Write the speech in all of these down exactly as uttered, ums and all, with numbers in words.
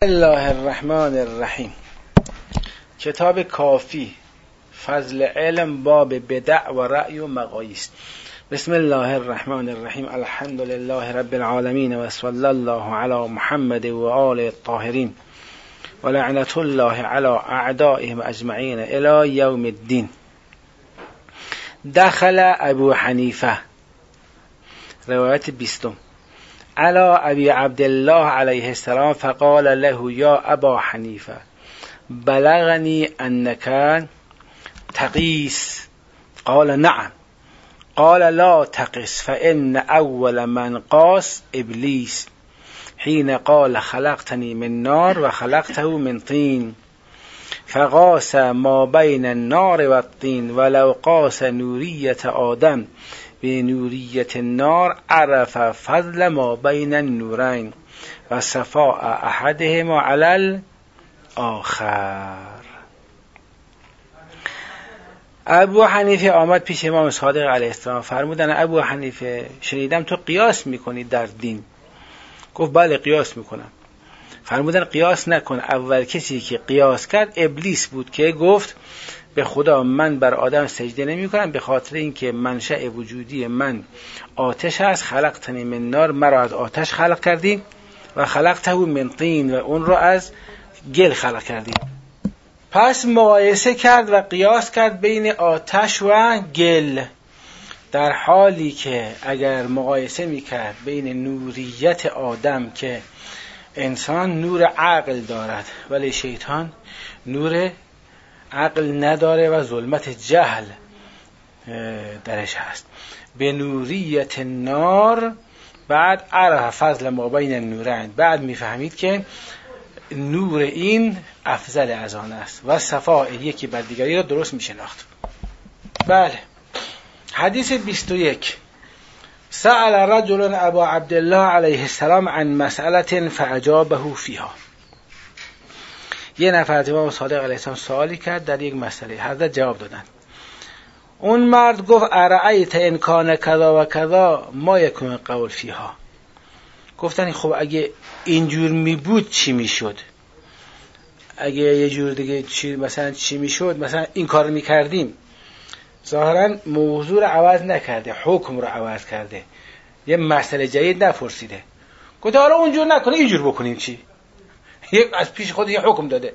الله الرحمن الرحیم. کتاب کافی فضل علم باب بدع و رأی و مقاییس. بسم الله الرحمن الرحیم. الحمد لله رب العالمین و صلی الله علی محمد و آل الطاهرین و لعنت الله علی اعدائهم اجمعین الی یوم الدین. دخل ابو حنیفه، روایت بیستم، علی ابی عبدالله علیه السلام فقال له یا ابا حنیفه بلغنی انک تقیس. قال نعم. قال لا تقس فإن اول من قاس ابلیس حين قال خلقتني من نار و خلقته من طین فقاس ما بین النار و الطین ولو قاس نوریت آدم به نوریت النار عرف فضل ما بین النورین و صفاء احدهما علی الاخر. ابو حنیفه آمد پیش امام صادق علیه السلام، فرمودن ابو حنیفه شنیدم تو قیاس میکنی در دین. گفت بله قیاس میکنم. فرمودن قیاس نکن. اول کسی که قیاس کرد ابلیس بود که گفت به خدا من بر آدم سجده نمی کنم به خاطر اینکه منشأ وجودی من آتش است. خلقتنی من نار، مرا از آتش خلق کردی، و خلقته من طین، و اون را از گل خلق کردی. پس مقایسه کرد و قیاس کرد بین آتش و گل، در حالی که اگر مقایسه میکرد بین نوریت آدم که انسان نور عقل دارد ولی شیطان نور عقل نداره و ظلمت جهل درش هست، به نوریت نار، بعد عرف فضل ما بین النورین، بعد میفهمید که نور این افضل از آن است و صفاء یکی بر دیگری را درست میشناخت. بله. حدیث بیست و یک. سأل رجل ابا عبدالله علیه السلام عن مسئله فاجابه فیها. یه نفر از امام صادق علیه السلام سوالی کرد در یک مسئله، حضرت جواب دادن. اون مرد گفت ارأیت ان کان کذا و کذا ما یکون قول فیها. گفتن خب اگه اینجور می بود چی میشد؟ اگه یه جور دیگه چی مثلا چی میشد؟ مثلا این کار میکردیم. ظاهرا موضوع رو عوض نکرده، حکم رو عوض کرده، یه مسئله جدید نپرسیده. گفت حالا اونجور نکنه اینجور بکنیم چی؟ یک از پیش خود یه حکم داده.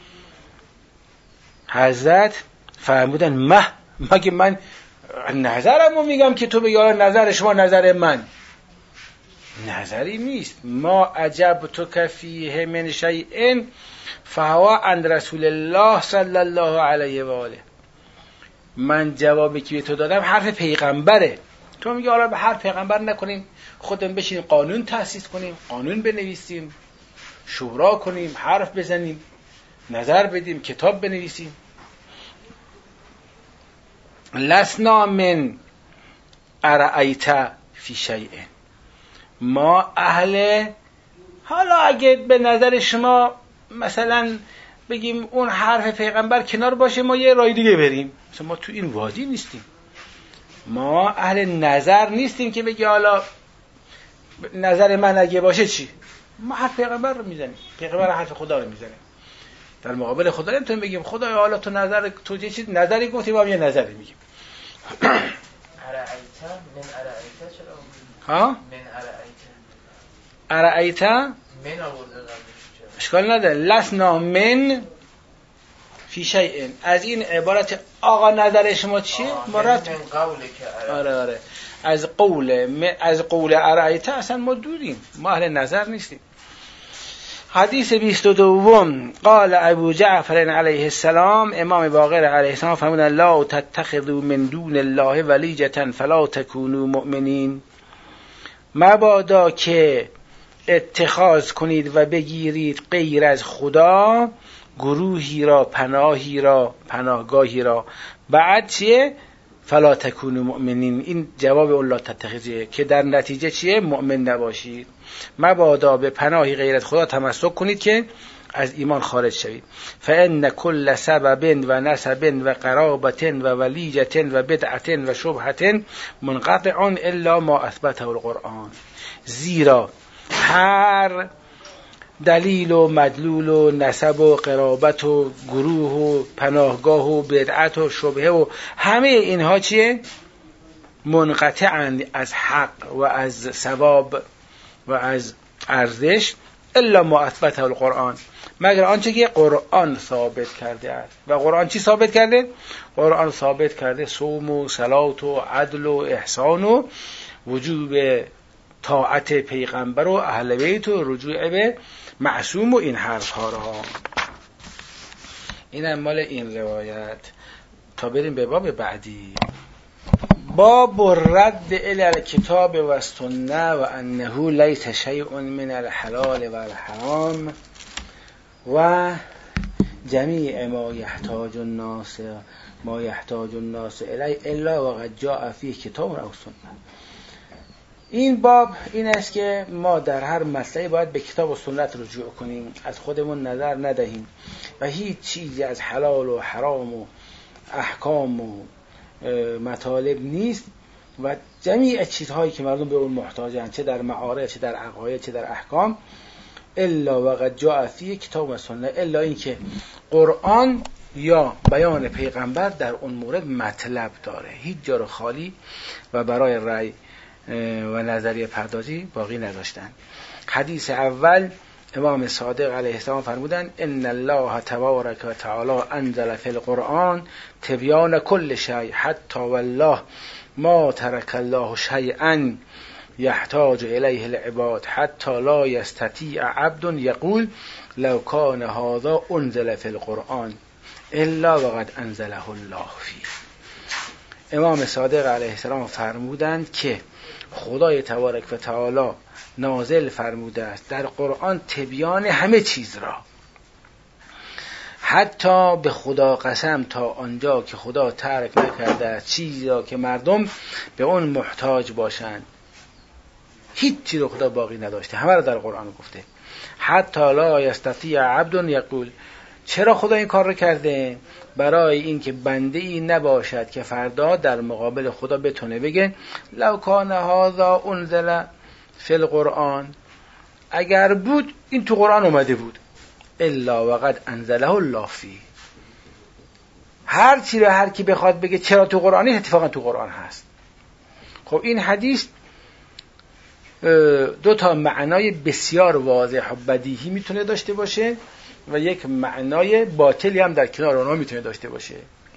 حضرت فرمودن مه مگه من نظرمو میگم که تو بگی حالا نظر شما نظر من؟ نظری نیست. ما عجب تو کفیه من شیء فهو عند رسول الله صلی الله علیه و آله. من جوابی که تو دادم حرف پیغمبره. تو میگی حالا به حرف پیغمبر نکنیم، خودمون بشینیم قانون تأسیس کنیم، قانون بنویسیم، شورا کنیم، حرف بزنیم، نظر بدیم، کتاب بنویسیم. لسنا من ارأیت فی شیء. ما اهل، حالا اگه به نظر شما مثلا بگیم اون حرف پیغمبر کنار باشه ما یه راه دیگه بریم، مثلا ما تو این وادی نیستیم، ما اهل نظر نیستیم که بگی حالا نظر من اگه باشه چی؟ ما حرف پیغمبر رو میزنیم، پیغمبر حرف خدا رو میزنیم. در مقابل خدا نمیتونیم بگیم خدا حالا تو نظر تو چه چیز نظری گفتی ما یه نظری میگیم. ارائیت من ارائیت چرا؟ ها؟ من ارائیت ارائیت من آورده اشکال نداره. لسنا من فی شیء. از این عبارت آقا نظر شما چیه؟ مراد من قوله که آره آره از قول از قول ارائیت اصلا ما دوریم، ما اهل نظر نیستیم. حدیث بیست و دوم. قال ابو جعفر علیه السلام، امام باقر علیه السلام فرمودن لا تتخذوا من دون الله ولیجة فلا تکونوا مؤمنین. مبادا که اتخاذ کنید و بگیرید غیر از خدا گروهی را، پناهی را، پناهگاهی را، بعد چیه؟ فلا تکونوا مؤمنین. این جواب الله تتخذیه که در نتیجه چیه؟ مؤمن نباشید. مبادا به پناهی غیر از خدا تمسک کنید که از ایمان خارج شوید. فان کل سبب و نسب و قرابت و ولیجة و بدعة و شبهة منقطع الا ما اثبته القرآن. زیرا هر دلیل و مدلول و نسب و قرابت و گروه و پناهگاه و بدعت و شبهه و همه اینها چیه؟ منقطعن از حق و از ثواب و از ارزش، الا ما اثبته القرآن، مگر آنچه که قرآن ثابت کرده است. و قرآن چی ثابت کرده؟ قرآن ثابت کرده صوم و صلات و عدل و احسان و وجوب طاعت پیغمبر و اهل بیت و رجوع به معصوم و این حرف ها را. این هم مال این روایت. تا بریم به باب بعدی، باب رد الی الکتاب و السنه و انه لیس شیء من الحلال و الحرام و جمیع ما یحتاج الناس ما یحتاج الناس الی الا وقد جاء فیه کتاب و سنه. این باب این است که ما در هر مسئله باید به کتاب و سنت رجوع کنیم، از خودمون نظر ندهیم و هیچ چیزی از حلال و حرام و احکام و مطالب نیست و جمیع چیزهایی که مردم به اون محتاجن، چه در معارف چه در عقاید چه در احکام، الا وقد جاء فیه کتاب و سنه، الا این که قرآن یا بیان پیغمبر در اون مورد مطلب داره، هیچ جا رو خالی و برای رأی و نظریه پردازی باقی نداشتن. حدیث اول امام صادق علیه السلام فرمودن ان الله تبارک و تعالی انزل فی القرآن تبیان کل شیء حتی والله ما ترک الله شیئا یحتاج الیه العباد حتی لا یستطیع عبد یقول لو کان هذا انزل فی القرآن الا وقد انزله الله فیه. امام صادق علیه السلام فرمودند که خدای تبارک و تعالی نازل فرموده است در قرآن تبیان همه چیز را، حتی به خدا قسم تا آنجا که خدا ترک نکرده است چیزی را که مردم به اون محتاج باشند. هیچ چیز رو خدا باقی نداشته، همه را در قرآن گفته. حتی لا یستطیع عبد یقول، چرا خدا این کار رو کرده؟ برای این که بنده ای نباشد که فردا در مقابل خدا بتونه بگه لو کان هذا انزل فی القرآن، اگر بود این تو قرآن اومده بود، الا وقد انزله الله فیه. هر چی رو هر کی بخواد بگه چرا تو قرآنی، اتفاقا تو قرآن هست. خب این حدیث دو تا معنای بسیار واضح و بدیهی میتونه داشته باشه و یک معنای باطلی هم در کنار اونها میتونه داشته باشه.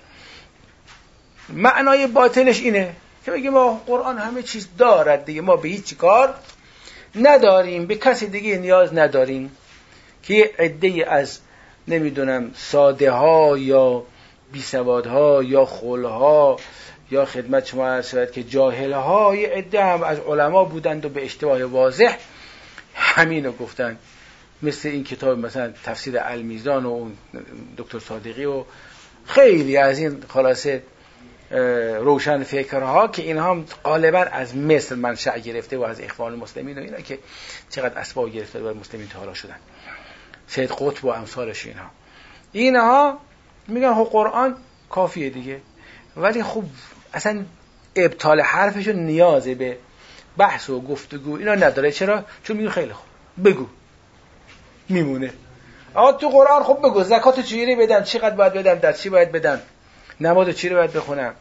معنای باطلش اینه که بگیم ما قرآن همه چیز دارد دیگه، ما به هیچ کار نداریم، به کسی دیگه نیاز نداریم، که یه عده‌ای از نمیدونم ساده ها یا بی سواد ها یا خل ها یا خدمت شما عرض شود که جاهل ها یه عده هم از علما بودند و به اشتباه واضح همینو گفتن، مثل این کتاب مثلا تفسیر المیزان و دکتر صادقی و خیلی از این خلاصه روشن فکرها که اینها هم غالبا از مصر منشأ گرفته و از اخوان المسلمین و اینا که چقدر اسباب گرفته بر مسلمین تا حالا شدن، سید قطب و امثالش اینها اینها میگن خب قرآن کافیه دیگه، ولی خب اصلا ابطال حرفشون نیازه به بحث و گفتگو اینا نداره. چرا؟ چون میگه خیلی خوب بگو میمونه. آقا تو قرآن خب بگو زکات چجوری بدم، چقدر باید بدم، در چی باید بدم، نماز چی رو باید بخونم،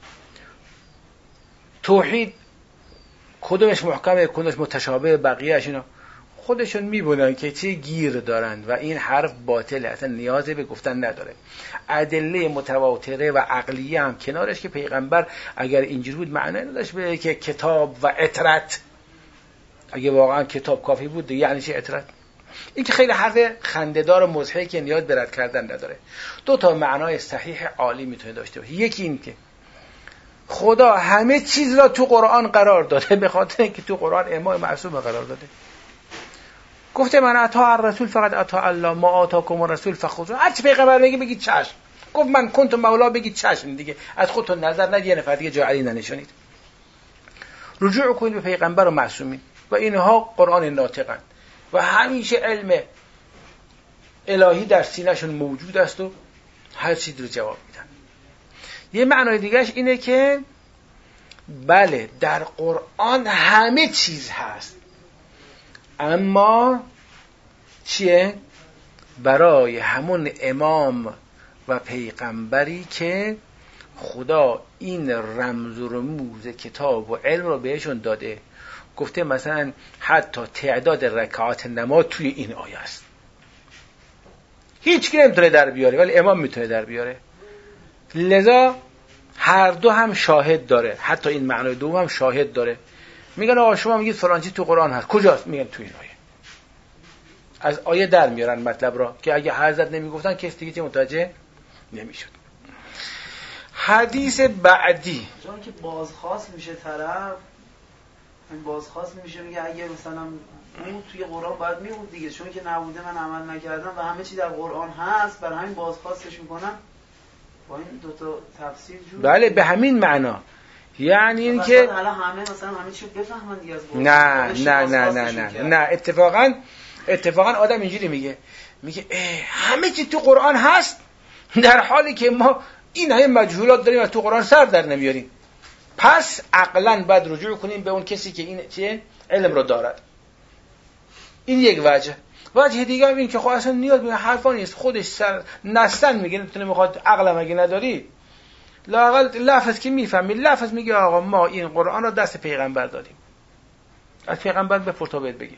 توحید کدومش محکمه کدومش متشابه، بقیه‌اش اینا خودشون میبونن که چی گیر دارند و این حرف باطله، اصلا نیازی به گفتن نداره. ادله متواتره و عقلیه هم کنارش که پیغمبر اگر اینجوری بود معنی نداشت به که کتاب و عترت، اگه واقعا کتاب کافی بود یعنی چی عترت؟ این که خیلی حرف خنده‌دار و مضحکی که نیاز به رد کردن نداره. دو تا معنای صحیح عالی میتونه داشته باشه. یکی این که خدا همه چیز را تو قرآن قرار داده به خاطر اینکه تو قرآن امام معصوم قرار داده. گفته من اطاع الرسول فقط اطاع الله، ما آتاکم الرسول فخذوه. هر چی پیغمبر بگه بگید چشم. گفت من کنت مولا بگید چشم دیگه، از خودتون نظر ندید، یه نفر دیگه جای علی ننشونید. رجوع کنید به پیغمبر و معصومین و اینها قرآن ناطقند و همیشه علم الهی در سینه‌شون موجود است و هر چیز رو جواب میدن. یه معنای دیگهش اینه که بله در قرآن همه چیز هست، اما چیه؟ برای همون امام و پیغمبری که خدا این رمز و رموز کتاب و علم رو بهشون داده. گفته مثلا حتی تعداد رکعات نماز توی این آیه است. هیچ کی نمیتونه در بیاره ولی امام میتونه در بیاره. لذا هر دو هم شاهد داره، حتی این معنای دوم هم شاهد داره. میگن آقا شما میگید فلان چیز تو قرآن هست، کجاست؟ میگن تو این آیه. از آیه در میارن مطلب را که اگه حضرت نمیگفتن کسی دیگه چه متوجه نمیشد. حدیث بعدی چون که بازخواست میشه طرف، این بازخواست میشه میگه اگه مثلا بود توی قرآن باید میبود دیگه، چون که نبوده من عمل نکردم و همه چی در قرآن هست، برای همین بازخواستش میکنم. با این دو تا تفسیر جور بله به همین معنا، یعنی این که حالا همه مثلا همه چی رو بفهمن دیگه از قرآن. نه نه نه نه نه نه اتفاقا اتفاقا آدم اینجوری میگه میگه همه چی تو قرآن هست، در حالی که ما این همه مجهولات داریم و تو قرآن سر در نمیاریم. پس عقلاً باید رجوع کنیم به اون کسی که این چیه علم رو دارد. این یک وجه. وجه دیگه این که خب اصلا نیاز به حرفا نیست، خودش سر نستن میگه، نمیتونه میخواد عقل مگه نداری، لااقل لفظ که میفهمی لفظ میگه آقا ما این قرآن رو دست پیغمبر دادیم، از پیغمبر بپرس تا بهت بگه.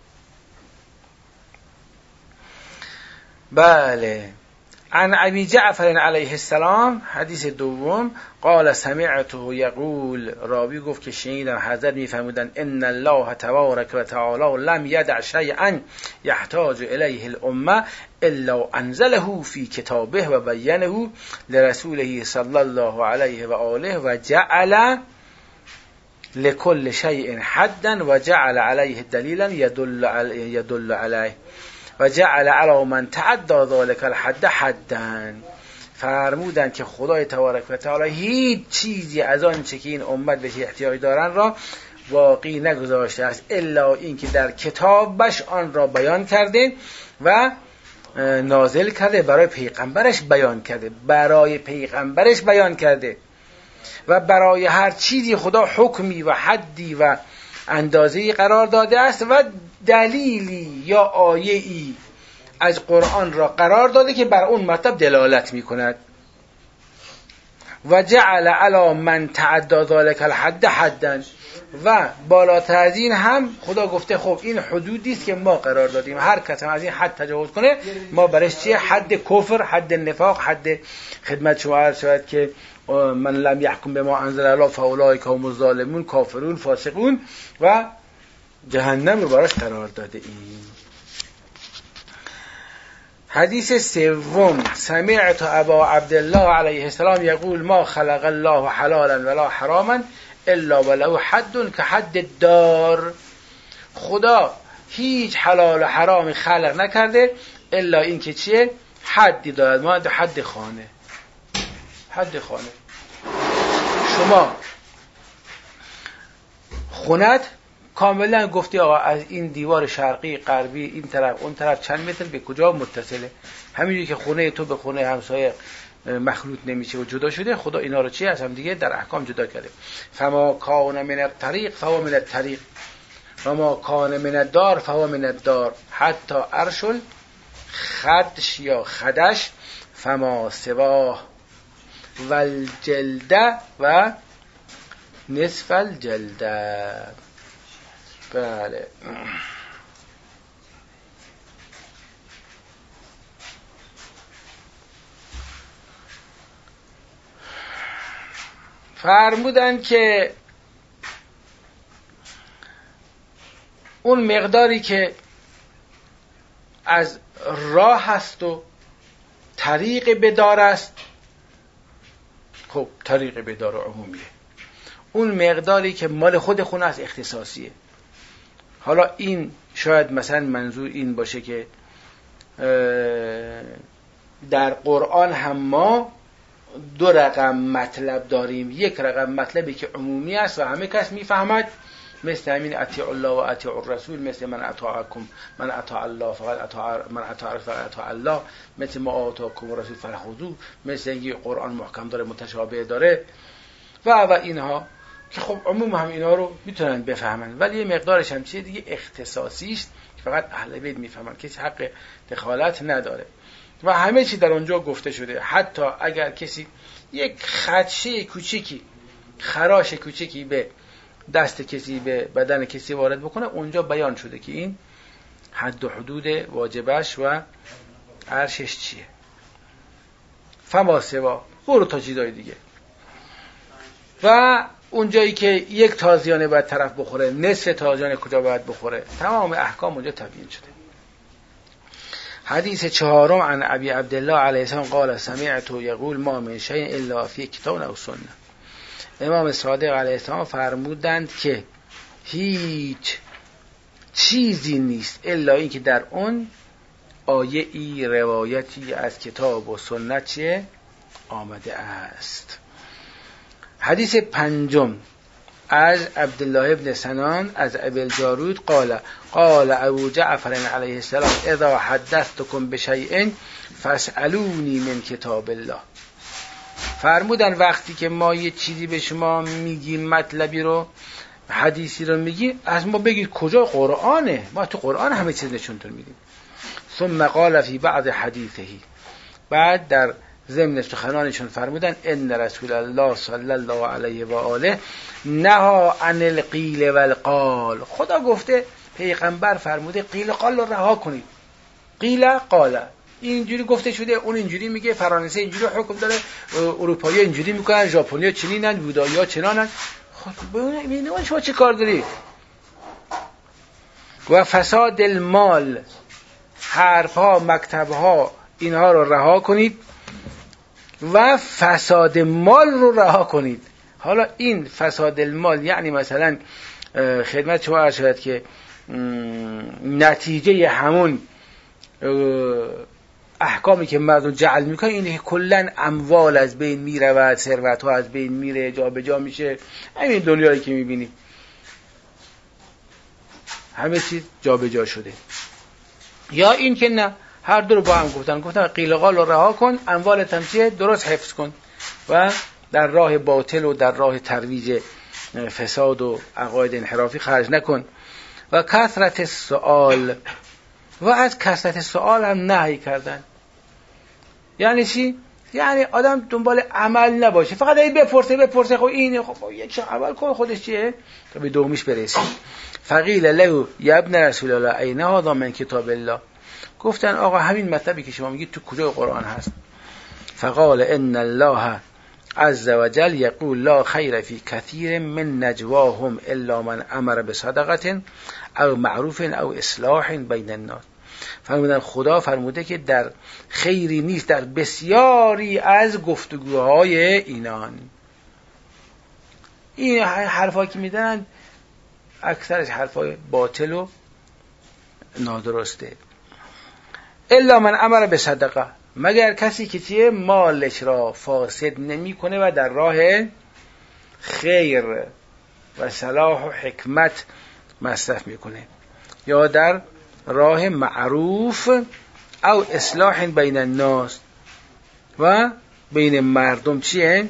بله. عن ابی جعفر علیه السلام حدیث دوم قال سمعته یقول، راوی گفت که شنیدم حضرت میفرمودند ان الله تبارک و تعالی لم یدع شیئا یحتاج الیه الامه الا انزله فی کتابه و بینه لرسوله صلی الله علیه و آله و جعل لكل شیء حدا و جعل علیه دلیلا یدل علی یدل علیه و جعل علی من تعدى ذلك الحد حدا. فرمودند که خدای تبارک و تعالی هیچ چیزی از آن چه که این امت بهش احتیاج دارن را باقی نگذاشته است الا این که در کتابش آن را بیان کرده و نازل کرده، برای پیغمبرش بیان کرده، برای پیغمبرش بیان کرده و برای هر چیزی خدا حکمی و حدی و اندازه‌ای قرار داده است و دلیلی یا آیه‌ای از قرآن را قرار داده که بر اون مطلب دلالت می‌کند. و جعل علی من تعدى ذلك الحد حدا، و بالاتر از این هم خدا گفته خب این حدودی است که ما قرار دادیم، هر کس هم از این حد تجاوز کنه ما برش چیه؟ حد کفر، حد نفاق، حد خدمت شما عرض شود که من لم یحکم بما انزل الله فاولئک هم الظالمون، کافرون، فاسقون و جهنم رو براش قرار داده ایم. حدیث سوم سمعت ابا عبدالله علیه السلام یقول ما خلق الله حلالا ولا حراما الا ولو حد که حد الدار. خدا هیچ حلال و حرامی خلق نکرده الا این که چیه؟ حدی دارد، ما حد خانه. حد خانه شما خونت کاملا گفتی آقا از این دیوار شرقی غربی این طرف اون طرف چند متر به کجا متصله، همینجوری که خونه تو به خونه همسایه مخلوط نمیشه و جدا شده، خدا اینا رو چی از هم دیگه در احکام جدا کرده. فما کان من الطریق فهو من الطریق و ما کان من الدار فهو من الدار حتی ارشل خدش یا خدش فما سواه و الجلده و نصف الجلده. بله. فرمودن که اون مقداری که از راه هست و طریق بدار است، خب طریق بدار عمومیه، اون مقداری که مال خود خونه است اختصاصیه. حالا این شاید مثلا منظور این باشه که در قرآن هم ما دو رقم مطلب داریم، یک رقم مطلبی که عمومی است و همه کس میفهمد، مثل همین اطیع الله و اطیع الرسول، مثل من اطاعکم من اطاع الله فقط اطاع من اطاع فقط اطاع الله، مثل ما آتاکم الرسول فخذوه، مثل اینکه قرآن محکم داره متشابه داره و و اینها که خب عموم هم اینا رو میتونن بفهمن، ولی یه مقدارش هم چیه دیگه اختصاصی است فقط اهل بیت میفهمن، کسی حق دخالت نداره و همه چی در اونجا گفته شده. حتی اگر کسی یک خدشه کوچیکی، خراش کوچیکی به دست کسی، به بدن کسی وارد بکنه، اونجا بیان شده که این حد و حدود واجبش و عرشش چیه. فما سوا، برو تا چیزای دیگه. و اونجایی که یک تازیانه باید طرف بخوره، نصف تازیانه کجا باید بخوره، تمام احکام اونجا تبیین شده. حدیث چهارم عن ابی عبدالله علیه السلام قال سمعت یقول ما من شیء الا فی کتاب او سنه. امام صادق علیه السلام فرمودند که هیچ چیزی نیست الا این که در اون آیه ای روایتی از کتاب و سنت چه آمده است. حدیث پنجم از عبدالله ابن سنان از ابی الجارود قال قال ابو جعفر علیه السلام اذا حدثتكم بشیء فاسألونی من کتاب الله. فرمودن وقتی که ما یه چیزی به شما میگیم، مطلبی رو، حدیثی رو میگی، از ما بگید کجا قرآنه، ما تو قرآن همه چیز نشونتون میدیم. ثم قال فی بعض حدیثه، بعد در ضمن سخنانشون فرمودن ان رسول الله صلی الله علیه و آله نهى عن القیل والقال. خدا گفته، پیغمبر فرموده قیل قال رو رها کنید. قیل قال اینجوری گفته شده، اون اینجوری میگه، فرانسه اینجوری حکم داره، اروپایی اینجوری میکنن، ژاپنیا چنینن، بودایا چنانن. خب ببینید شما چه کار دارید؟ و فساد المال، حرفها، مکتبها، اینها رو رها کنید و فساد مال رو رها کنید. حالا این فساد المال یعنی مثلا خدمت شما عرض شد که نتیجه همون احکامی که مردم جعل میکنه اینه که کلن اموال از بین میرود، ثروت ها از بین میره، جا به جا میشه. همین دنیایی که میبینیم همه چیز جا به جا شده. یا این که نه، هر دو رو با هم گفتن، گفتن قیل و قال رو رها کن، اموالت هم چیه درست حفظ کن و در راه باطل و در راه ترویج فساد و عقاید انحرافی خرج نکن. و کثرت سوال، و از کثرت سوال هم نهی کردن. یعنی چی؟ یعنی آدم دنبال عمل نباشه، فقط این بپرسه بپرسه خب اینه، خب یک عمل کن، خودش چیه تا به دومیش برسه. فقیل له یا ابن رسول الله این هذا من کتاب الله. گفتن آقا همین مطلبی که شما میگید تو کجای قرآن هست؟ فقال ان الله عز وجل یقول لا خیر فی کثیر من نجواهم الا من امر بصدقه او معروف او اصلاح بین الناس. فرمودن خدا فرموده که در خیری نیست در بسیاری از گفتگوهای اینان. این حرفا که میدن اکثرش حرفای باطل و نادرسته. الا من امر بصدقه، مگر کسی که چیه مالش را فاسد نمی کنه و در راه خیر و صلاح و حکمت مصرف میکنه، یا در راه معروف او اصلاح بین الناس و بین مردم چیه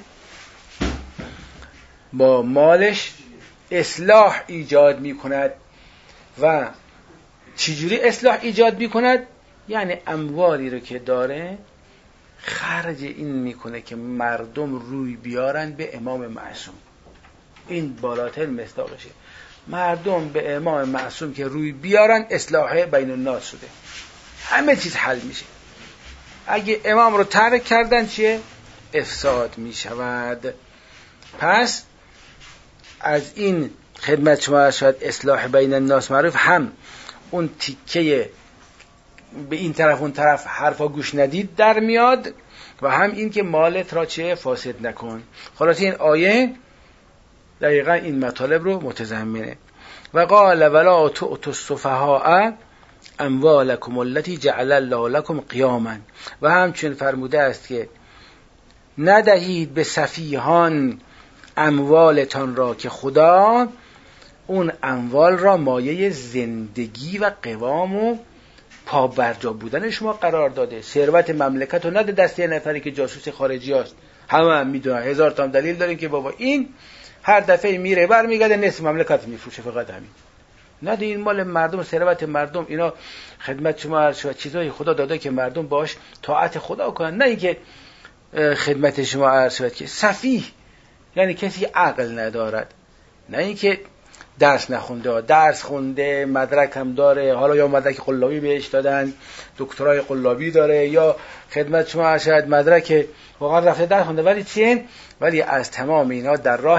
با مالش اصلاح ایجاد میکند. و چجوری اصلاح ایجاد میکند؟ یعنی اموالی رو که داره خرج این میکنه که مردم روی بیارن به امام معصوم. این بالاتر مصداقشه. مردم به امام معصوم که روی بیارن، اصلاح بین الناس شده، همه چیز حل میشه. اگه امام رو ترک کردن چیه؟ افساد میشود. پس از این خدمت شما شاید اصلاح بین الناس معروف، هم اون تیکه به این طرف اون طرف حرفا گوش ندید در میاد، و هم این که مالت را چه فاسد نکن. خلاص این آیه دقیقا این مطالب رو متضمنه. و قال ولا تؤتوا السفهاء اموالکم التي جعل الله لكم قیاما. و همچنین فرموده است که ندهید به سفیهان اموالتان را که خدا اون اموال را مایه زندگی و قوام و پا برجا بودن شما قرار داده. ثروت مملکت رو نده دست یه نفری که جاسوس خارجی هست. همه هم میدونن، هزار تا دلیل داریم که بابا این هر دفعه میره برمیگرده نصف مملکت میفروشه، فقط همین. نه این مال مردم، ثروت مردم، اینا خدمت شما عرض شد، چیزای خدا داده که مردم باش طاعت خدا کنن، نه اینکه خدمت شما عرض شد که سفیه یعنی کسی عقل ندارد، نه اینکه درس نخونده، درس خونده، مدرک هم داره، حالا یا مدرک قلابی بهش دادن، دکترای قلابی داره، یا خدمت شما عرض شد مدرک واقعا رفته درس خونده، ولی چیه؟ ولی از تمام اینا در راه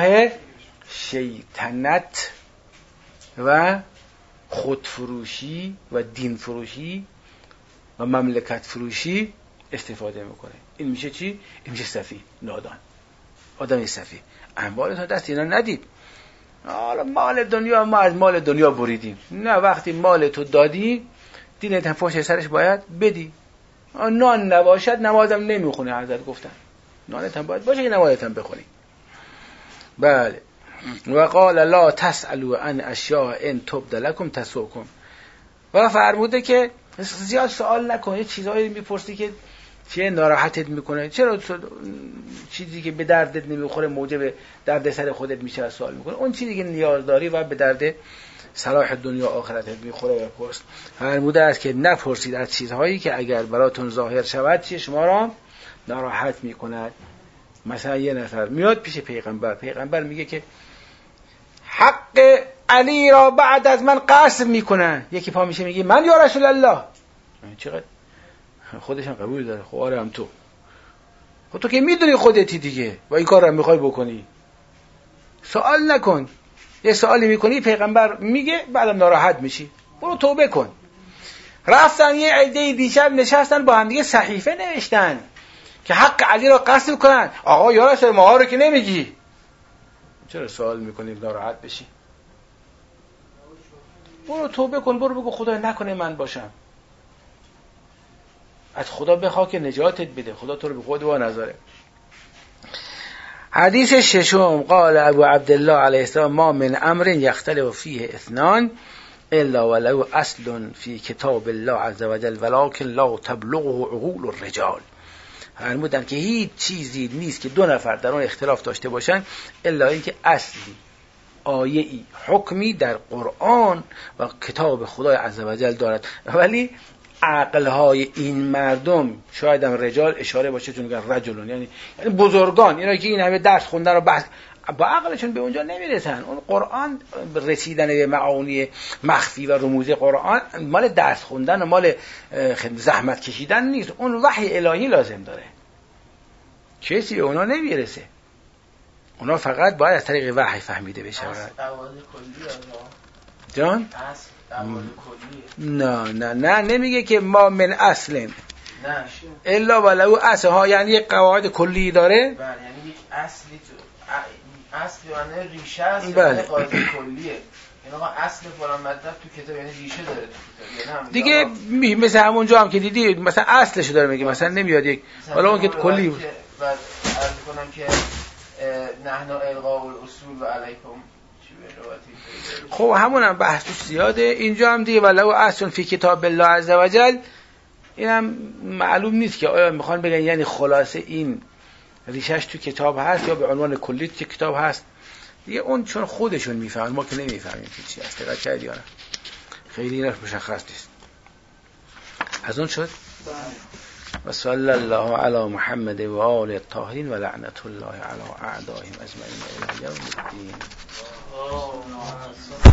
شیطنت و خودفروشی و دین فروشی و مملکت فروشی استفاده میکنه. این میشه چی؟ این میشه سفیه، نادان، آدمی سفیه. اموالت ها دست اینا ندید. حالا مال دنیا، ما از مال دنیا بریدیم، نه وقتی مال تو دادی دینت هم فوش سرش باید بدی. نان نباشد نمازم نمیخونه، حضرت گفتن نانت هم باید باشه که نمازت هم بخونی. بله. و قال لا تسألوا عن اشیاء ان تبد لكم تسؤكم. و فرموده که زیاد سوال نکن، چیزایی میپرسی که چه ناراحتت میکنه، چرا چیزی که به دردت نمیخوره موجب دردسر خودت میشه سوال میکنه، اون چیزی که نیاز داری و به درد صلاح دنیا آخرتت میخوره بپرس. فرموده است که نپرسید از چیزهایی که اگر براتون ظاهر شود چی شما را ناراحت میکند. مثلا یه نفر میاد پیش پیغمبر، پیغمبر میگه که حق علی را بعد از من قسم میکنن، یکی پا میشه میگه من یا رسول الله. چقدر خودش هم قبول داره، خب آره هم تو، خب تو که میدونی خودتی دیگه و این کار رو میخوای بکنی، سوال نکن. یه سوالی میکنی پیغمبر میگه بعدم ناراحت میشی، برو توبه کن. رفتن یه عده دیشب نشستن با هم دیگه صحیفه نوشتن که حق علی را قسم کنن. آقا یا رسول ما رو که نمیگی، چرا سوال میکنی ناراحت بشی؟ برو توبه کن، برو بگو خدا نکنه من باشم، از خدا بخوا که نجاتت بده، خدا تو رو به خود وا نذاره. حدیث ششم، قال ابو عبدالله علیه السلام ما من امر یختلف فیه اثنان الا ولو اصل فی کتاب الله عز وجل ولکن لا تبلغه عقول الرجال. فرمودن که هیچ چیزی نیست که دو نفر در اون اختلاف داشته باشن الا اینکه اصلی، آیه‌ای، حکمی در قرآن و کتاب خدای عز وجل دارد، ولی عقلهای این مردم، شاید هم رجال اشاره باشه چون میگن رجلون، یعنی یعنی بزرگان، اینا که این همه درس خوندن و بحث با عقلشون به اونجا نمیرسن. اون قرآن رسیدن به معانی مخفی و رموز قرآن مال درس خوندن و مال زحمت کشیدن نیست، اون وحی الهی لازم داره، کسی به اونا نمیرسه، اونا فقط باید از طریق وحی فهمیده بشه. جان؟ نه نه نه نمیگه که ما من اصل نه الا ولو اصل ها، یعنی یک قواعد کلی داره. بله، یعنی یک اصلی تو اصل یعنی ریشه است، یعنی قاعده کلیه. یعنی آقا اصل فلان مطلب تو کتاب یعنی ریشه داره تو کتاب، یعنی دیگه می مثل همونجا هم که دیدی مثلا اصلش داره میگه، مثلا نمیاد یک حالا اون که کلی بود. بعد عرض کنم که نحن القاء الاصول و علیکم خب همونم بحث زیاده اینجا هم دیگه، ولو اصل فی کتاب الله عز وجل، اینم معلوم نیست که آیا میخوان بگن یعنی خلاصه این ریشش تو کتاب هست یا به عنوان کلی تو کتاب هست دیگه، اون چون خودشون میفهمن، ما که نمیفهمیم که چی هست. دقت کردی یا نه؟ خیلی اینش مشخص نیست. از اون شد و صلی الله علی محمد و آل الطاهرین و لعنت الله علی اعدائهم اجمعین الی یوم الدین.